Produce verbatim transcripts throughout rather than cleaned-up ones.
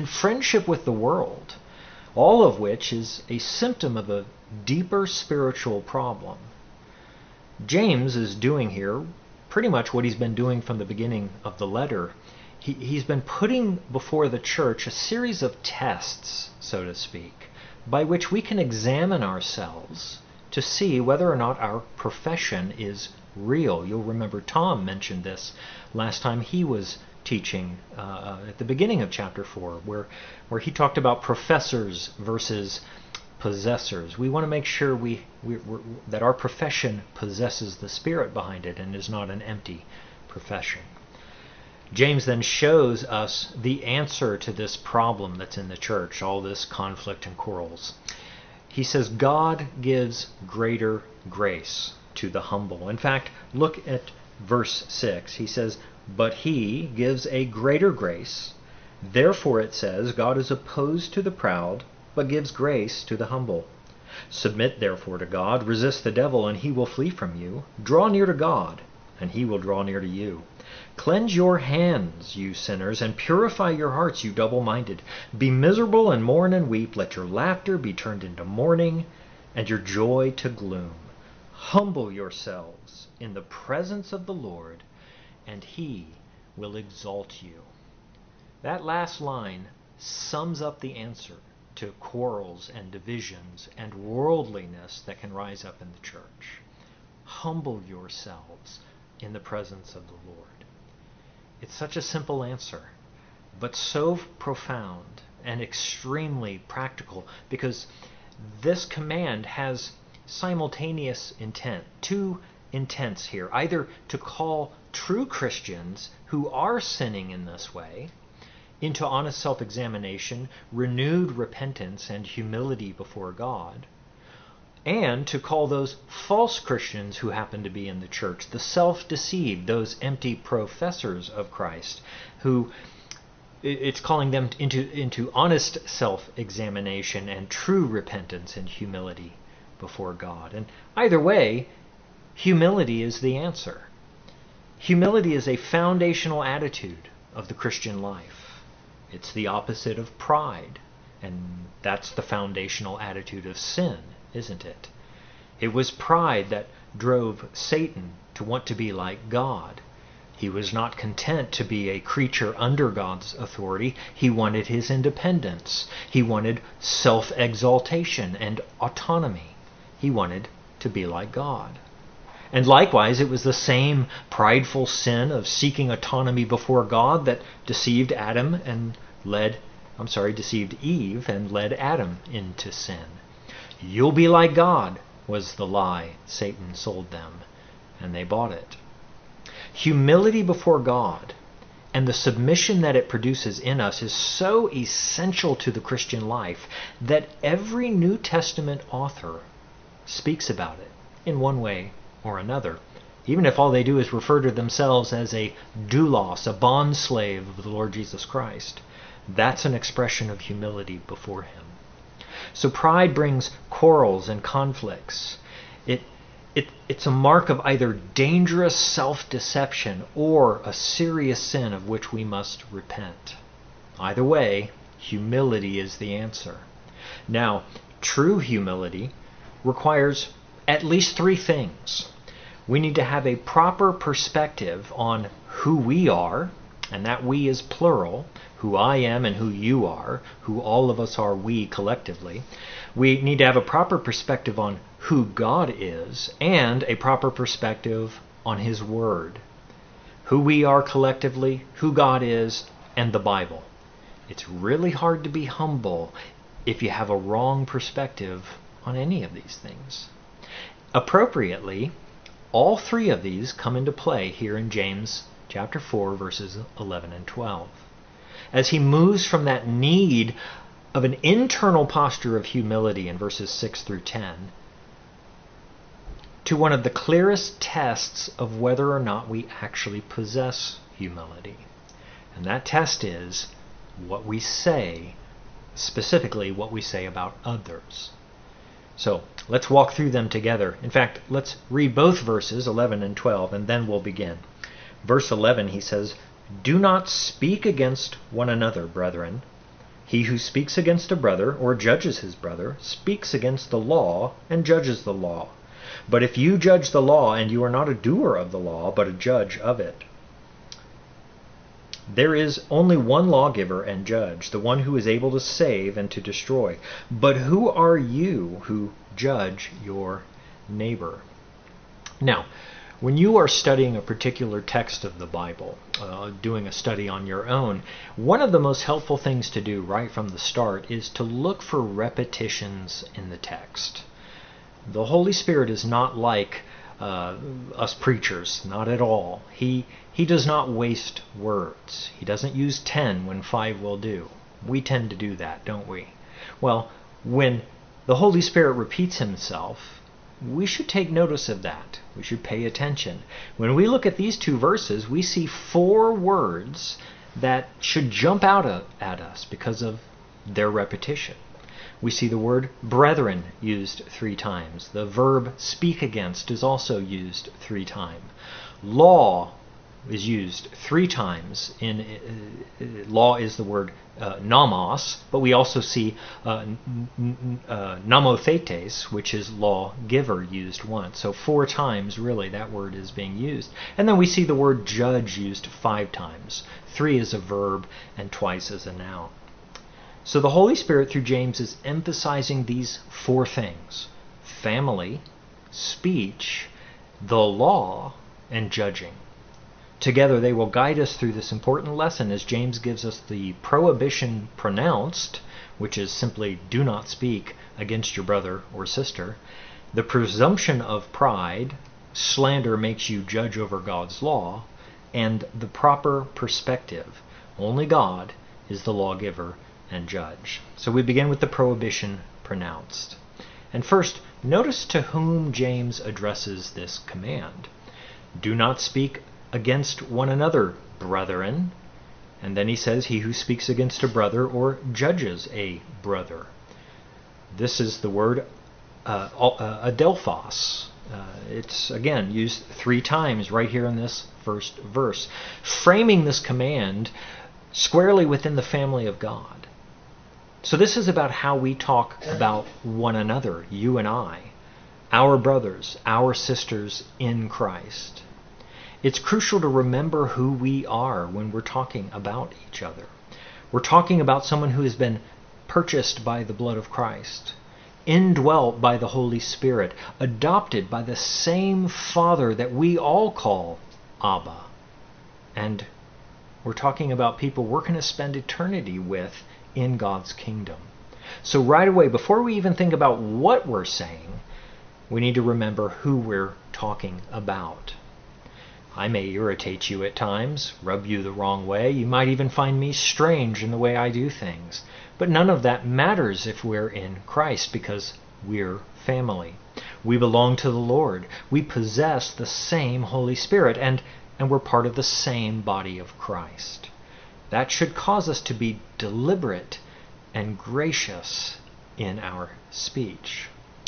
and friendship with the world, all of which is a symptom of a deeper spiritual problem. James is doing here pretty much what he's been doing from the beginning of the letter. He, he's been putting before the church a series of tests, so to speak, by which we can examine ourselves to see whether or not our profession is real. You'll remember Tom mentioned this last time he was teaching uh, at the beginning of chapter four, where, where he talked about professors versus possessors. We want to make sure we, we we're, that our profession possesses the Spirit behind it and is not an empty profession. James then shows us the answer to this problem that's in the church, all this conflict and quarrels. He says God gives greater grace to the humble. In fact, look at verse six. He says, "But he gives a greater grace. Therefore," it says, "God is opposed to the proud, but gives grace to the humble. Submit therefore to God, resist the devil, and he will flee from you. Draw near to God, and he will draw near to you. Cleanse your hands, you sinners, and purify your hearts, you double-minded. Be miserable and mourn and weep. Let your laughter be turned into mourning, and your joy to gloom. Humble yourselves in the presence of the Lord, and he will exalt you." That last line sums up the answer to quarrels and divisions and worldliness that can rise up in the church. Humble yourselves in the presence of the Lord. It's such a simple answer, but so profound and extremely practical, because this command has simultaneous intent, two intents here, either to call true Christians who are sinning in this way into honest self-examination, renewed repentance, and humility before God, and to call those false Christians who happen to be in the church, the self-deceived, those empty professors of Christ, who it's calling them into, into honest self-examination and true repentance and humility before God. And either way, humility is the answer. Humility is a foundational attitude of the Christian life. It's the opposite of pride, and that's the foundational attitude of sin, isn't it? It was pride that drove Satan to want to be like God. He was not content to be a creature under God's authority. He wanted his independence. He wanted self-exaltation and autonomy. He wanted to be like God. And likewise, it was the same prideful sin of seeking autonomy before God that deceived Adam and led, I'm sorry, deceived Eve and led Adam into sin. You'll be like God was the lie Satan sold them, and they bought it. Humility before God and the submission that it produces in us is so essential to the Christian life that every New Testament author speaks about it in one way or another, even if all they do is refer to themselves as a doulos, a bondslave of the Lord Jesus Christ. That's an expression of humility before him. So pride brings quarrels and conflicts. It, it, it's a mark of either dangerous self-deception or a serious sin of which we must repent. Either way, humility is the answer. Now, true humility requires at least three things. We need to have a proper perspective on who we are, and that we is plural, who I am and who you are, who all of us are we collectively. We need to have a proper perspective on who God is, and a proper perspective on His Word. Who we are collectively, who God is, and the Bible. It's really hard to be humble if you have a wrong perspective on any of these things. Appropriately, all three of these come into play here in James chapter four, verses eleven and twelve. As he moves from that need of an internal posture of humility in verses six through ten to one of the clearest tests of whether or not we actually possess humility. And that test is what we say, specifically what we say about others. So let's walk through them together. In fact, let's read both verses, eleven and twelve, and then we'll begin. Verse eleven, he says, "Do not speak against one another, brethren. He who speaks against a brother or judges his brother speaks against the law and judges the law. But if you judge the law and you are not a doer of the law, but a judge of it, there is only one lawgiver and judge, the one who is able to save and to destroy. But who are you who judge your neighbor? Now, when you are studying a particular text of the Bible, uh, doing a study on your own, one of the most helpful things to do right from the start is to look for repetitions in the text. The Holy Spirit is not like uh, us preachers, not at all. He, he does not waste words. He doesn't use ten when five will do. We tend to do that, don't we? Well, when the Holy Spirit repeats himself, we should take notice of that. We should pay attention. When we look at these two verses, we see four words that should jump out at us because of their repetition. We see the word brethren used three times. The verb speak against is also used three times. Law is used three times. In uh, law is the word uh, nomos, but we also see uh, n- n- uh, nomothetes, which is lawgiver, used once. So four times, really, that word is being used. And then we see the word judge used five times. Three as a verb and twice as a noun. So the Holy Spirit, through James, is emphasizing these four things: family, speech, the law, and judging. Together they will guide us through this important lesson as James gives us the prohibition pronounced, which is simply do not speak against your brother or sister, the presumption of pride, slander makes you judge over God's law, and the proper perspective, only God is the lawgiver and judge. So we begin with the prohibition pronounced. And first, notice to whom James addresses this command. Do not speak against one another, brethren. And then he says, he who speaks against a brother or judges a brother. This is the word uh, uh, adelphos. Uh, it's, again, used three times right here in this first verse, framing this command squarely within the family of God. So this is about how we talk about one another, you and I, our brothers, our sisters in Christ. It's crucial to remember who we are when we're talking about each other. We're talking about someone who has been purchased by the blood of Christ, indwelt by the Holy Spirit, adopted by the same Father that we all call Abba. And we're talking about people we're going to spend eternity with in God's kingdom. So right away, before we even think about what we're saying, we need to remember who we're talking about. I may irritate you at times, rub you the wrong way. You might even find me strange in the way I do things. But none of that matters if we're in Christ, because we're family. We belong to the Lord. We possess the same Holy Spirit, and, and we're part of the same body of Christ. That should cause us to be deliberate and gracious in our speech.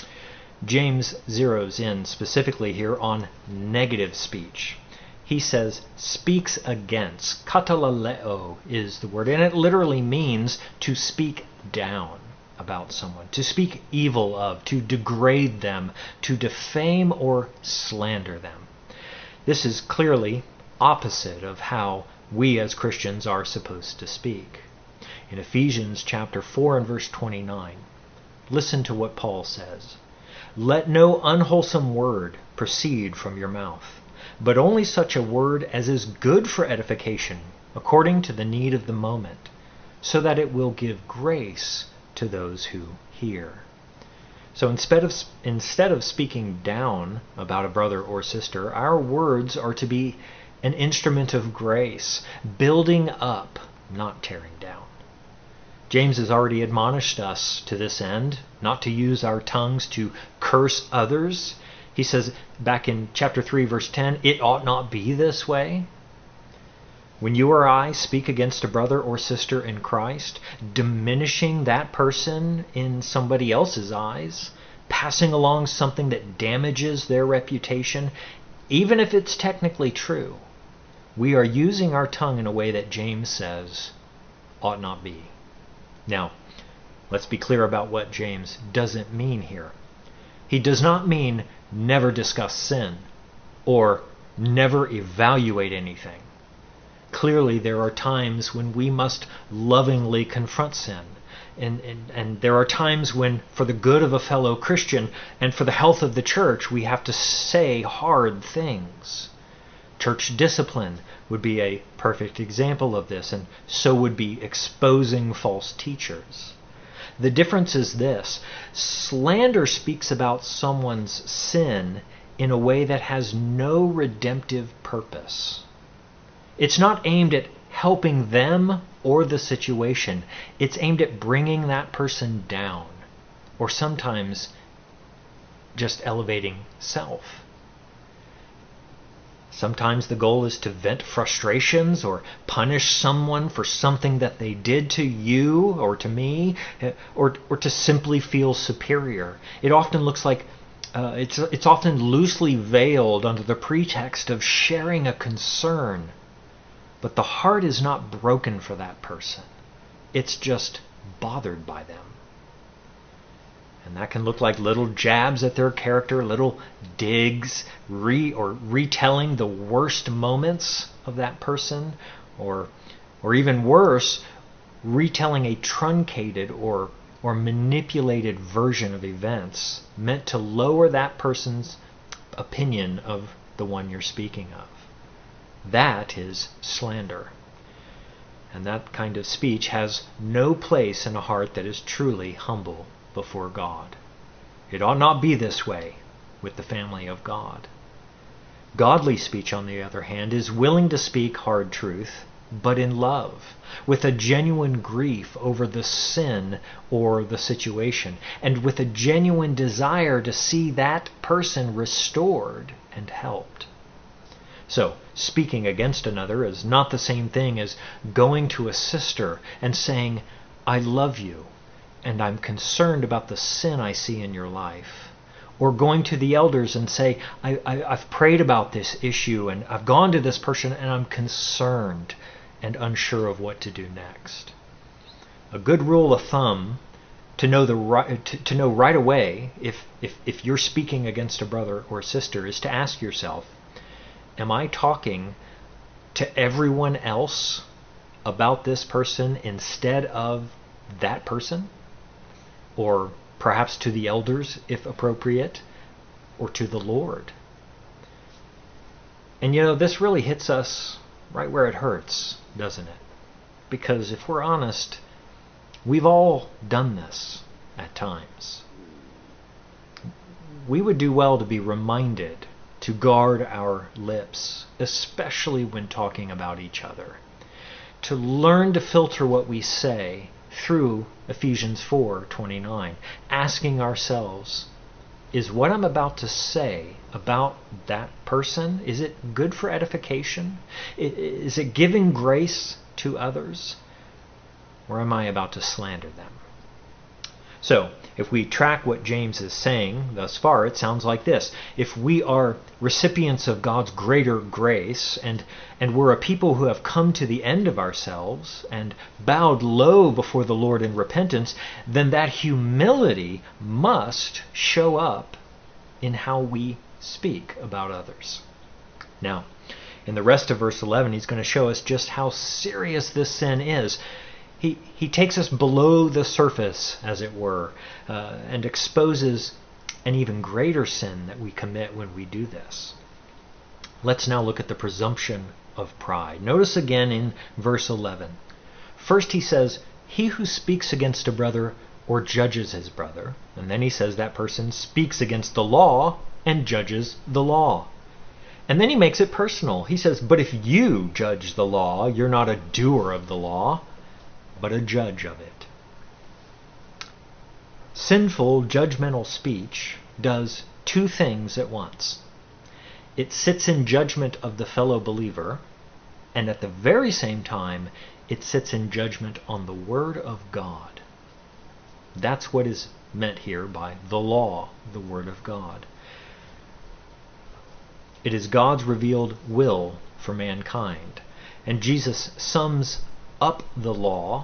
James zeroes in specifically here on negative speech. He says, speaks against. Katalaleo is the word, and it literally means to speak down about someone, to speak evil of, to degrade them, to defame or slander them. This is clearly opposite of how we as Christians are supposed to speak. In Ephesians chapter four and verse twenty-nine, listen to what Paul says. Let no unwholesome word proceed from your mouth, but only such a word as is good for edification, according to the need of the moment, so that it will give grace to those who hear. So instead of, instead of speaking down about a brother or sister, our words are to be an instrument of grace, building up, not tearing down. James has already admonished us to this end, not to use our tongues to curse others. He says back in chapter three, verse ten, it ought not be this way. When you or I speak against a brother or sister in Christ, diminishing that person in somebody else's eyes, passing along something that damages their reputation, even if it's technically true, we are using our tongue in a way that James says ought not be. Now, let's be clear about what James doesn't mean here. He does not mean never discuss sin or never evaluate anything. Clearly, there are times when we must lovingly confront sin. And, and, and there are times when, for the good of a fellow Christian and for the health of the church, we have to say hard things. Church discipline would be a perfect example of this, and so would be exposing false teachers. The difference is this: slander speaks about someone's sin in a way that has no redemptive purpose. It's not aimed at helping them or the situation. It's aimed at bringing that person down, or sometimes just elevating self. Sometimes the goal is to vent frustrations or punish someone for something that they did to you or to me, or, or to simply feel superior. It often looks like uh, it's, it's often loosely veiled under the pretext of sharing a concern. But the heart is not broken for that person. It's just bothered by them. And that can look like little jabs at their character, little digs, re or retelling the worst moments of that person, or or even worse, retelling a truncated or or manipulated version of events meant to lower that person's opinion of the one you're speaking of. That is slander. And that kind of speech has no place in a heart that is truly humble before God. It ought not be this way with the family of God. Godly speech, on the other hand, is willing to speak hard truth, but in love, with a genuine grief over the sin or the situation, and with a genuine desire to see that person restored and helped. So, speaking against another is not the same thing as going to a sister and saying, "I love you, and I'm concerned about the sin I see in your life." Or going to the elders and say, I, I, I've prayed about this issue, and I've gone to this person, and I'm concerned and unsure of what to do next. A good rule of thumb to know the right, to, to know right away if, if, if you're speaking against a brother or sister is to ask yourself, am I talking to everyone else about this person instead of that person? Or perhaps to the elders, if appropriate, or to the Lord? And you know, this really hits us right where it hurts, doesn't it? Because if we're honest, we've all done this at times. We would do well to be reminded to guard our lips, especially when talking about each other. To learn to filter what we say through Ephesians four twenty-nine, asking ourselves, is what I'm about to say about that person, is it good for edification? Is it giving grace to others? Or am I about to slander them? So, if we track what James is saying thus far, it sounds like this. If we are recipients of God's greater grace, and, and we're a people who have come to the end of ourselves and bowed low before the Lord in repentance, then that humility must show up in how we speak about others. Now, in the rest of verse eleven, he's going to show us just how serious this sin is. He, he takes us below the surface, as it were, uh, and exposes an even greater sin that we commit when we do this. Let's now look at the presumption of pride. Notice again in verse eleven. First he says, he who speaks against a brother or judges his brother. And then he says that person speaks against the law and judges the law. And then he makes it personal. He says, but if you judge the law, you're not a doer of the law, but a judge of it. Sinful, judgmental speech does two things at once. It sits in judgment of the fellow believer, and at the very same time, it sits in judgment on the Word of God. That's what is meant here by the law, the Word of God. It is God's revealed will for mankind. And Jesus sums up the law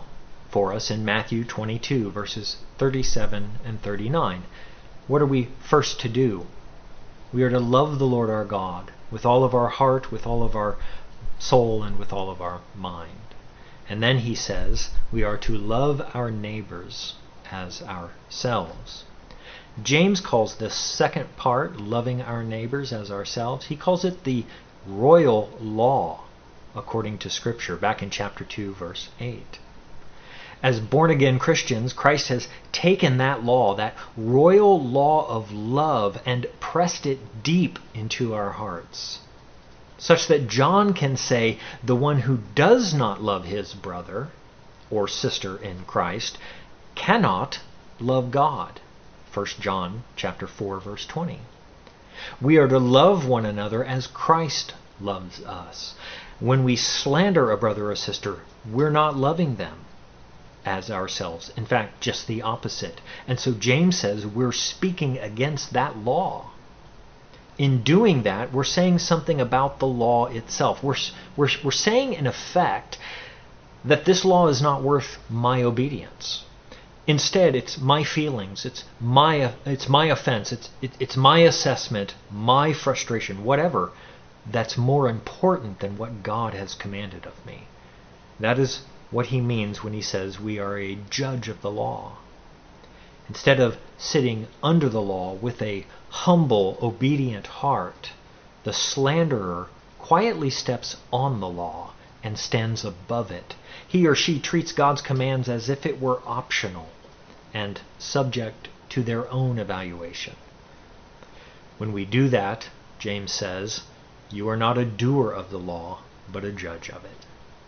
for us in Matthew twenty-two, verses thirty-seven and thirty-nine. What are we first to do? We are to love the Lord our God with all of our heart, with all of our soul, and with all of our mind. And then he says we are to love our neighbors as ourselves. James calls this second part, loving our neighbors as ourselves, he calls it the royal law according to Scripture, back in chapter two, verse eight. As born-again Christians, Christ has taken that law, that royal law of love, and pressed it deep into our hearts, such that John can say, the one who does not love his brother or sister in Christ cannot love God. First John chapter four, verse twenty. We are to love one another as Christ loves us. When we slander a brother or sister, we're not loving them as ourselves. In fact, just the opposite. And so James says we're speaking against that law. In doing that, we're saying something about the law itself. We're, we're, we're saying, in effect, that this law is not worth my obedience. Instead, it's my feelings, it's my it's my offense, it's it, it's my assessment, my frustration, whatever, that's more important than what God has commanded of me. That is what he means when he says we are a judge of the law. Instead of sitting under the law with a humble, obedient heart, the slanderer quietly steps on the law and stands above it. He or she treats God's commands as if it were optional and subject to their own evaluation. When we do that, James says, you are not a doer of the law, but a judge of it.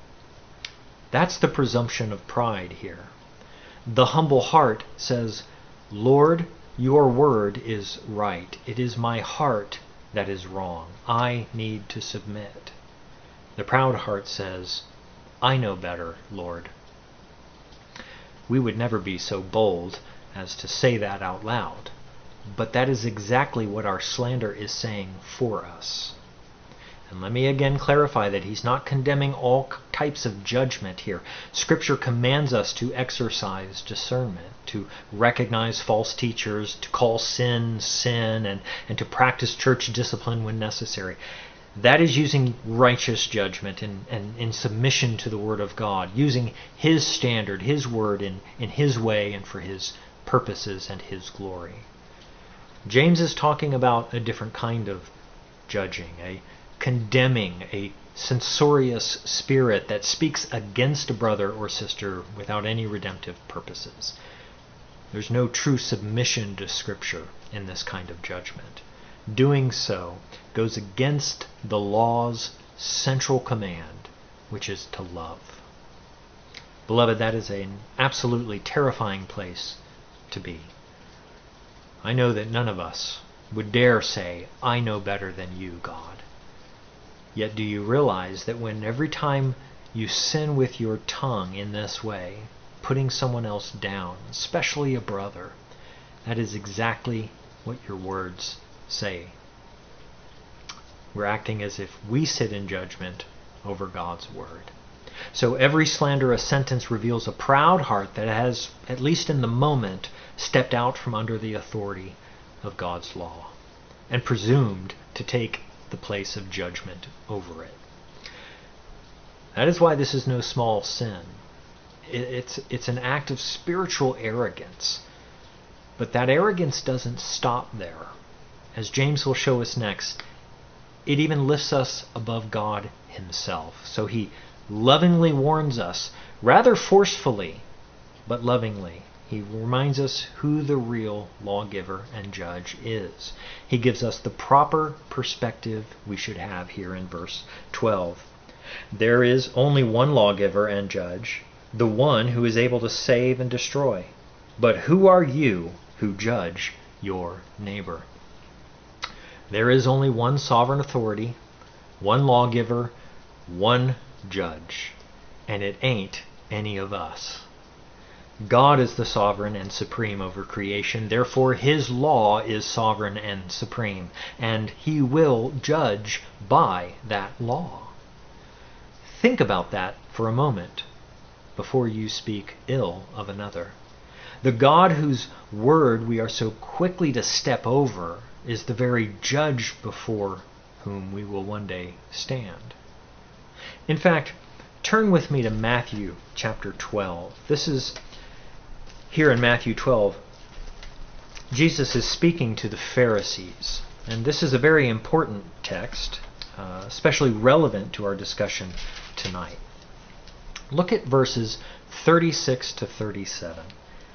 That's the presumption of pride here. The humble heart says, Lord, your word is right. It is my heart that is wrong. I need to submit. The proud heart says, I know better, Lord. We would never be so bold as to say that out loud, but that is exactly what our slander is saying for us. And let me again clarify that he's not condemning all types of judgment here. Scripture commands us to exercise discernment, to recognize false teachers, to call sin sin, and, and to practice church discipline when necessary. That is using righteous judgment and, and in submission to the Word of God, using His standard, His Word in, in His way and for His purposes and His glory. James is talking about a different kind of judging, a condemning, a censorious spirit that speaks against a brother or sister without any redemptive purposes. There's no true submission to Scripture in this kind of judgment. Doing so goes against the law's central command, which is to love. Beloved, that is an absolutely terrifying place to be. I know that none of us would dare say, I know better than you, God. Yet do you realize that when every time you sin with your tongue in this way, putting someone else down, especially a brother, that is exactly what your words say. We're acting as if we sit in judgment over God's word. So every slanderous sentence reveals a proud heart that has, at least in the moment, stepped out from under the authority of God's law and presumed to take the place of judgment over it. That is why this is no small sin. It's, it's an act of spiritual arrogance. But that arrogance doesn't stop there. As James will show us next, it even lifts us above God Himself. So he lovingly warns us, rather forcefully, but lovingly. He reminds us who the real lawgiver and judge is. He gives us the proper perspective we should have here in verse twelve. There is only one lawgiver and judge, the one who is able to save and destroy. But who are you who judge your neighbor? There is only one sovereign authority, one lawgiver, one judge, and it ain't any of us. God is the sovereign and supreme over creation, therefore His law is sovereign and supreme, and He will judge by that law. Think about that for a moment. before you speak ill of another. The God whose word we are so quickly to step over is the very judge before whom we will one day stand. In fact, turn with me to Matthew chapter twelve. This is here in Matthew twelve. Jesus is speaking to the Pharisees, and this is a very important text, uh, especially relevant to our discussion tonight. Look at verses thirty-six to thirty-seven.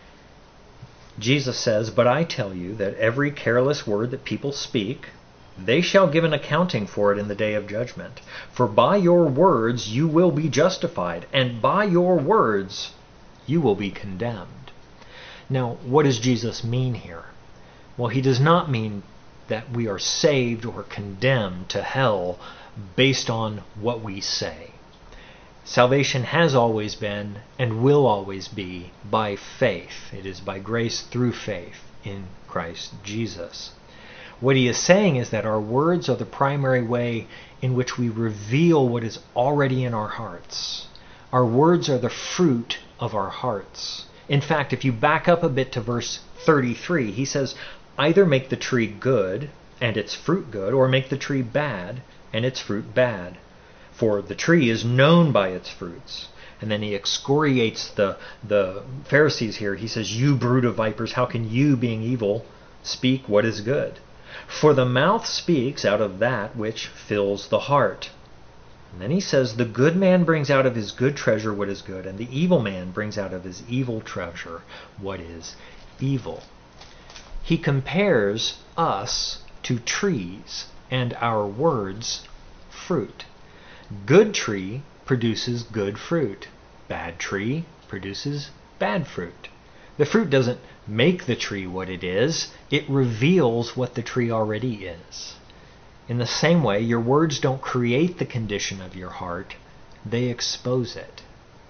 Jesus says, "But I tell you that every careless word that people speak, they shall give an accounting for it in the day of judgment. For by your words you will be justified, and by your words you will be condemned." Now, what does Jesus mean here? Well, he does not mean that we are saved or condemned to hell based on what we say. Salvation has always been and will always be by faith. It is by grace through faith in Christ Jesus. What he is saying is that our words are the primary way in which we reveal what is already in our hearts. Our words are the fruit of our hearts. In fact, if you back up a bit to verse thirty-three, he says, "Either make the tree good and its fruit good, or make the tree bad and its fruit bad. For the tree is known by its fruits." And then he excoriates the, the Pharisees here. He says, "You brood of vipers, how can you, being evil, speak what is good? For the mouth speaks out of that which fills the heart." And then he says, "The good man brings out of his good treasure what is good, and the evil man brings out of his evil treasure what is evil." He compares us to trees and our words fruit. Good tree produces good fruit. Bad tree produces bad fruit. The fruit doesn't make the tree what it is. It reveals what the tree already is. In the same way, your words don't create the condition of your heart. They expose it.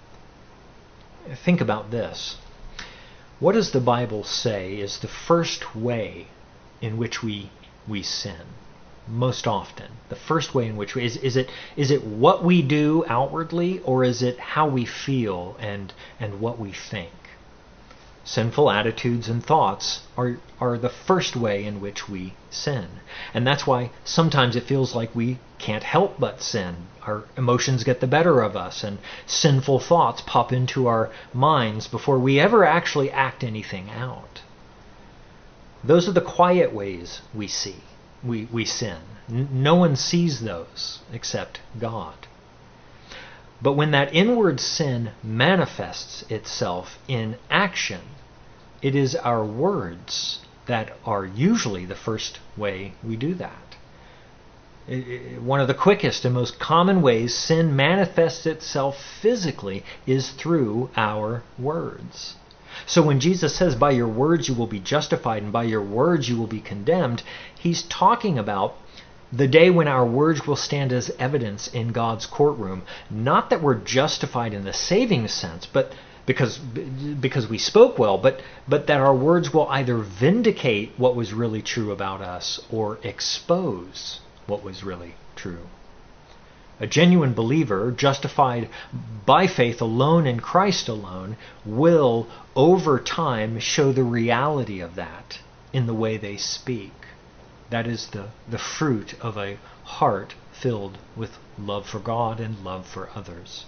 Think about this. What does the Bible say is the first way in which we, we sin? Most often, the first way in which we, is, is it is it what we do outwardly, or is it how we feel and and what we think? Sinful attitudes and thoughts are are the first way in which we sin. And that's why sometimes it feels like we can't help but sin. Our emotions get the better of us, and sinful thoughts pop into our minds before we ever actually act anything out. Those are the quiet ways we see. We, we sin. No one sees those except God. But when that inward sin manifests itself in action, it is our words that are usually the first way we do that. It, it, one of the quickest and most common ways sin manifests itself physically is through our words. So when Jesus says, "By your words you will be justified, and by your words you will be condemned," he's talking about the day when our words will stand as evidence in God's courtroom. Not that we're justified in the saving sense, but because because we spoke well, but but that our words will either vindicate what was really true about us or expose what was really true. A genuine believer, justified by faith alone in Christ alone, will over time show the reality of that in the way they speak. That is the, the fruit of a heart filled with love for God and love for others.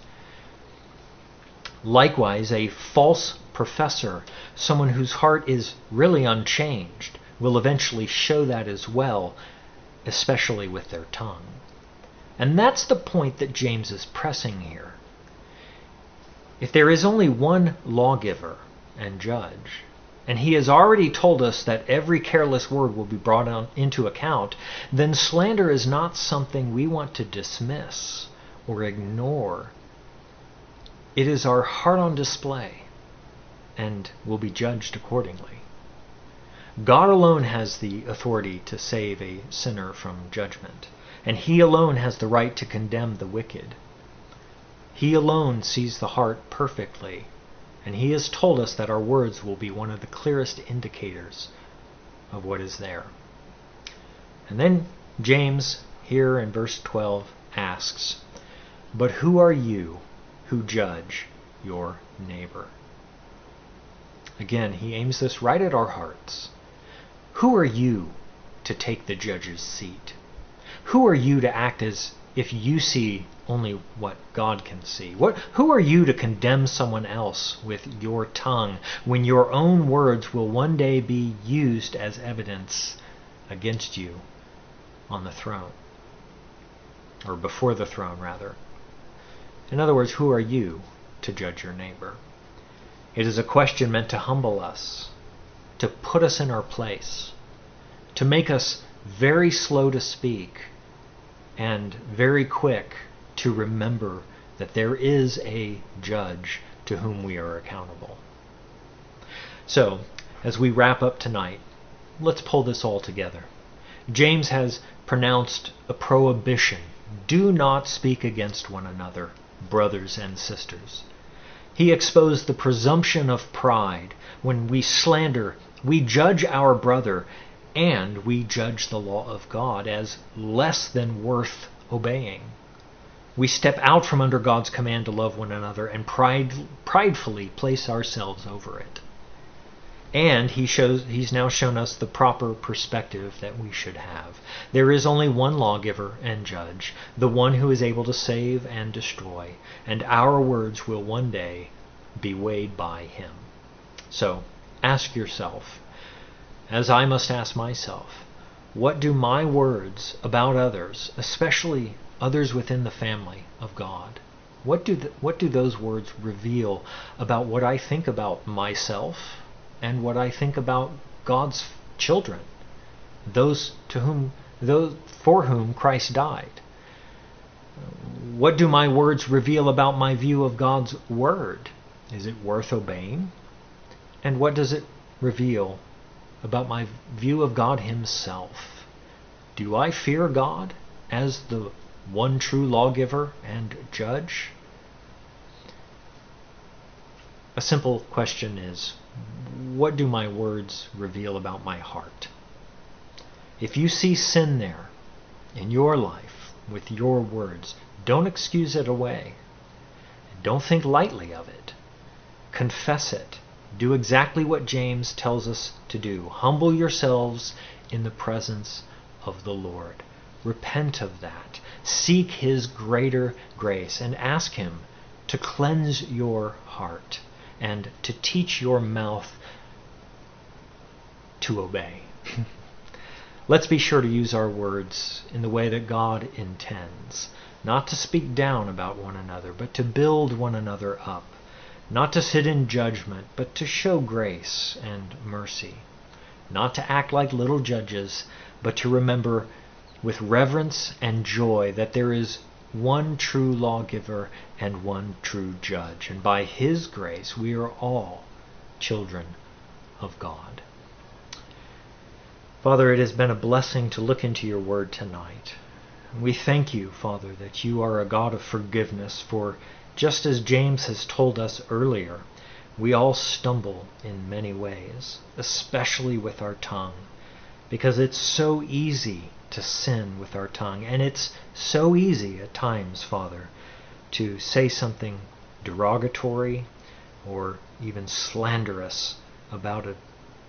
Likewise, a false professor, someone whose heart is really unchanged, will eventually show that as well, especially with their tongue. And that's the point that James is pressing here. If there is only one lawgiver and judge, and he has already told us that every careless word will be brought on into account, then slander is not something we want to dismiss or ignore. It is our heart on display and will be judged accordingly. God alone has the authority to save a sinner from judgment, and he alone has the right to condemn the wicked. He alone sees the heart perfectly, and he has told us that our words will be one of the clearest indicators of what is there. And then James, here in verse twelve, asks, "But who are you who judge? your neighbor. Again, he aims this right at our hearts. Who are you to take the judge's seat? Who are you to act as if you see only what God can see? What, who are you to condemn someone else with your tongue when your own words will one day be used as evidence against you on the throne? Or before the throne, rather. In other words, who are you to judge your neighbor? It is a question meant to humble us, to put us in our place, to make us very slow to speak and very quick to remember that there is a judge to whom we are accountable. So, as we wrap up tonight, let's pull this all together. James has pronounced a prohibition. Do not speak against one another, brothers and sisters. He exposed the presumption of pride. When we slander, we judge our brother, and we judge the law of God as less than worth obeying. We step out from under God's command to love one another and pride, pridefully place ourselves over it. And he shows, he's now shown us the proper perspective that we should have. There is only one lawgiver and judge, the one who is able to save and destroy, and our words will one day be weighed by him. So, ask yourself, as I must ask myself, what do my words about others, especially others within the family of God, what do the, what do those words reveal about what I think about myself and what I think about God's children, those to whom, those for whom Christ died? What do my words reveal about my view of God's word? Is it worth obeying? And what does it reveal about my view of God himself? Do I fear God as the one true lawgiver and judge? A simple question is, what do my words reveal about my heart? If you see sin there in your life with your words, don't excuse it away. Don't think lightly of it. Confess it. Do exactly what James tells us to do. Humble yourselves in the presence of the Lord. Repent of that. Seek his greater grace and ask him to cleanse your heart and to teach your mouth to obey. Let's be sure to use our words in the way that God intends, not to speak down about one another, but to build one another up, not to sit in judgment, but to show grace and mercy, not to act like little judges, but to remember with reverence and joy that there is one true lawgiver and one true judge, and by his grace we are all children of God. Father, it has been a blessing to look into your word tonight. We thank you, Father, that you are a God of forgiveness, for just as James has told us earlier, we all stumble in many ways, especially with our tongue, because it's so easy to sin with our tongue, and it's so easy at times, Father, to say something derogatory or even slanderous about a,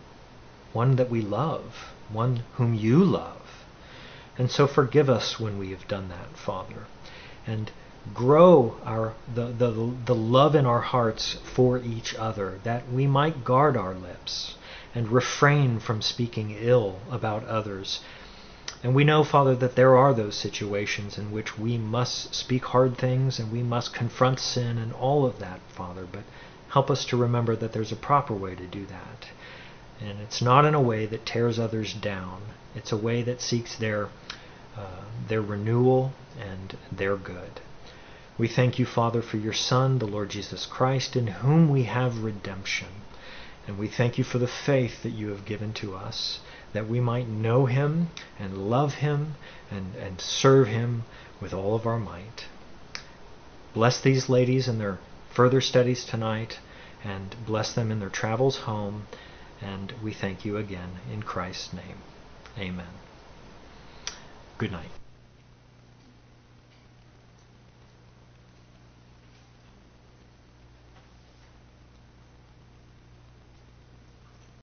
one that we love, one whom you love. And so forgive us when we have done that, Father, and grow our the, the, the love in our hearts for each other, that we might guard our lips and refrain from speaking ill about others. And we know, Father, that there are those situations in which we must speak hard things and we must confront sin and all of that, Father, but help us to remember that there's a proper way to do that. And it's not in a way that tears others down. It's a way that seeks their uh, their renewal and their good. We thank you, Father, for your Son, the Lord Jesus Christ, in whom we have redemption. And we thank you for the faith that you have given to us, that we might know him and love him and, and serve him with all of our might. Bless these ladies in their further studies tonight, and bless them in their travels home. And we thank you again in Christ's name. Amen. Good night.